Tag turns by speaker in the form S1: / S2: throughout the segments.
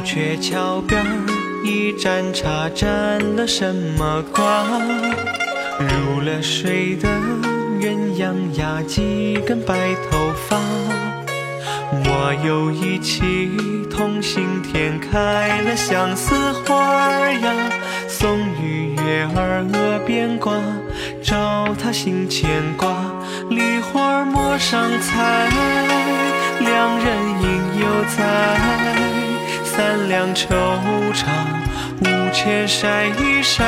S1: 鹊桥边一盏茶沾了什么瓜？入了水的鸳鸯呀，几根白头发。我有一期同心田，开了相思花呀。送与月儿额边挂，照他心牵挂。梨花陌上彩，两人应犹在。三两惆怅，无钱晒一晒。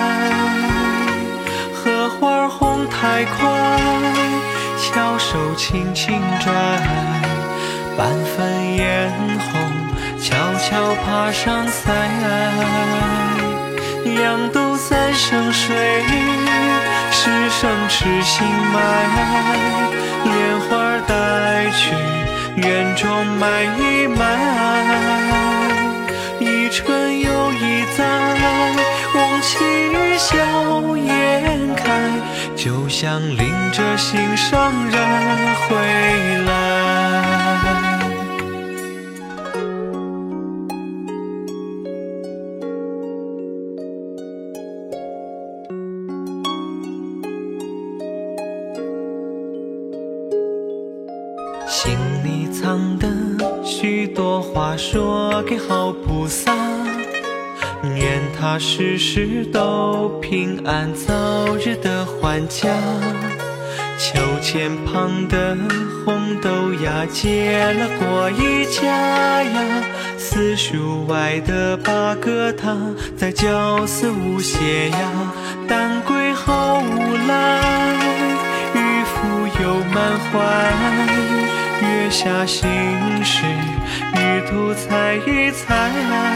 S1: 荷花红太快，巧手轻轻拽。半分嫣红，悄悄爬上腮。两斗三生水，十声痴心埋。莲花带去，园中埋一埋。一春又一载，望妻笑颜开，就像领着心上人回来。心里藏的许多话，说给好菩萨，愿他事事都平安，早日的还家。秋千旁的红豆芽，结了果一家呀。四树外的八哥他，在绞丝无懈呀。丹桂好无来，渔夫又满怀。月下心事，玉兔采一采。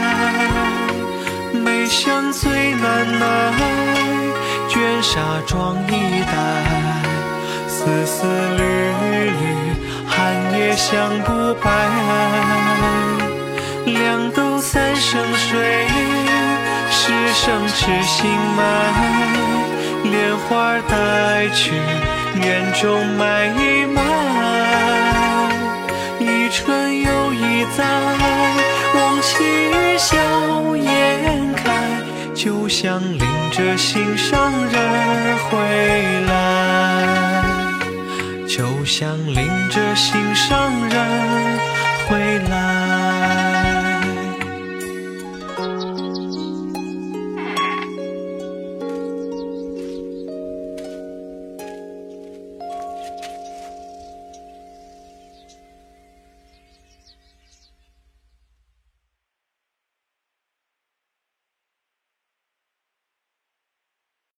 S1: 梅香最难耐，卷纱妆一代。丝丝缕缕，寒夜香不白。两斗三生水，十声痴心埋。莲花带去，园中埋一埋。一春又一载，望妻笑颜开，就像领着心上人回来，就像领着心上人回来。